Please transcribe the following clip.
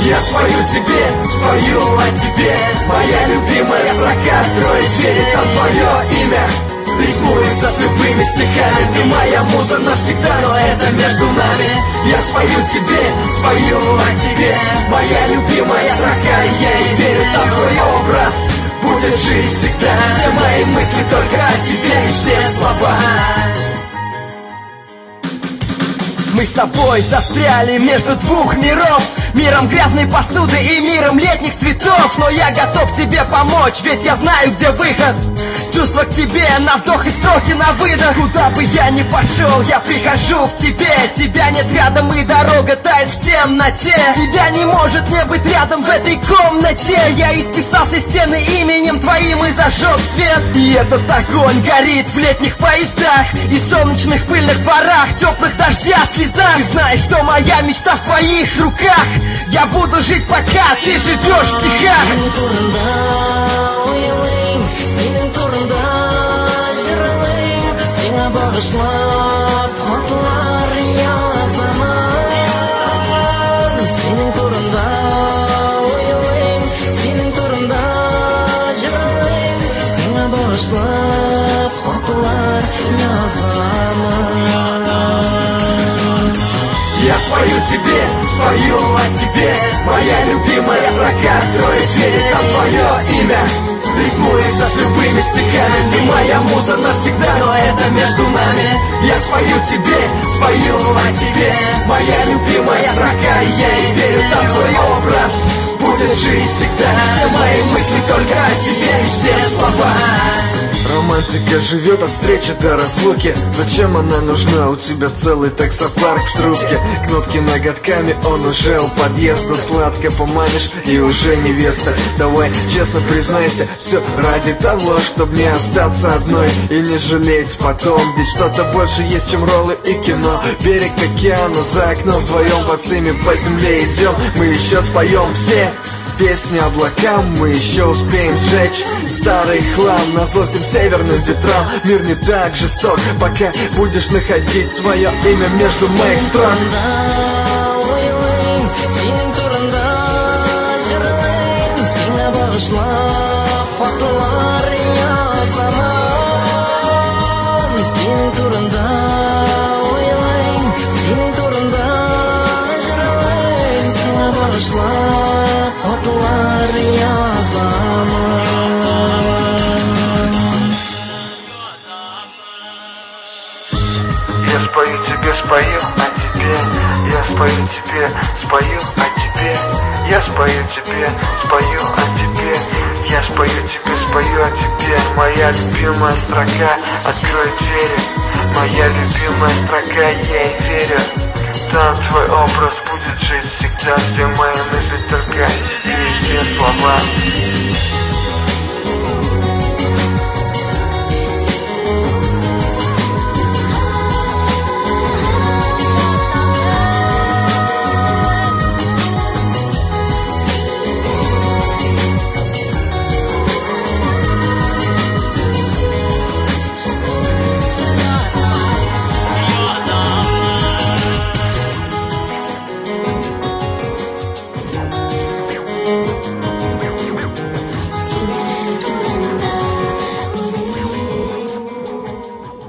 Я спою тебе, спою о тебе. Моя любимая строка откроет двери, там твое имя рифмуется с любыми стихами. Ты моя муза навсегда, но это между нами. Я спою тебе, спою о тебе. Моя любимая строка, я ей верю, там твой образ будет жить всегда. Все мои мысли только о тебе и все слова. Мы с тобой застряли между двух миров, миром грязной посуды и миром летних цветов. Но я готов тебе помочь, ведь я знаю, где выход. Чувства к тебе на вдох и строки на выдох. Куда бы я ни пошел, я прихожу к тебе. Тебя нет рядом и дорога тает в темноте. Тебя не может не быть рядом в этой комнате. Я исписал все стены именем твоим и зажег свет. И этот огонь горит в летних поездах и солнечных пыльных дворах, теплых дождя, слезах. Ты знаешь, что моя мечта в твоих руках. Я буду жить, пока ты живешь в стихах. Bağışlap hatlar yazamam. Senin turunda oylayım, senin turunda jırlayım. Sana bağışlap hatlar yazamam. Я спою тебе, спою о тебе. Моя любимая строка откроет двери, там твое имя рифмуется с любыми стихами. Ты моя муза навсегда, но это между нами. Я спою тебе, спою о тебе. Моя любимая строка, я ей верю, там твой образ будет жить всегда. Все мои мысли только о тебе и все слова. Романтика живет от встречи до разлуки. Зачем она нужна? У тебя целый таксопарк в трубке. Кнопки ноготками, он уже у подъезда. Сладко поманишь и уже невеста. Давай честно признайся, все ради того, чтобы не остаться одной и не жалеть потом. Ведь что-то больше есть, чем роллы и кино. Берег океана, за окном вдвоем босыми по земле идем. Мы еще споем все песни облакам, мы еще успеем сжечь старый хлам. Назло всем северным ветрам мир не так жесток, пока будешь находить свое имя между моих строк. Senin turunda jırlayım, sana bağışlap hatlar yazamam. Senin turunda oylayım, senin turunda jırlayım, sana bağışlap hatlar yazamam. Я спою тебе, спою о тебе. Я спою тебе, спою о тебе. Я спою тебе, спою о тебе. Я спою тебе, спою о тебе. Моя любимая строка откроет двери. Моя любимая строка, я ей верю. Там твой образ будет жить всегда. Все мои мысли только о тебе и все слова.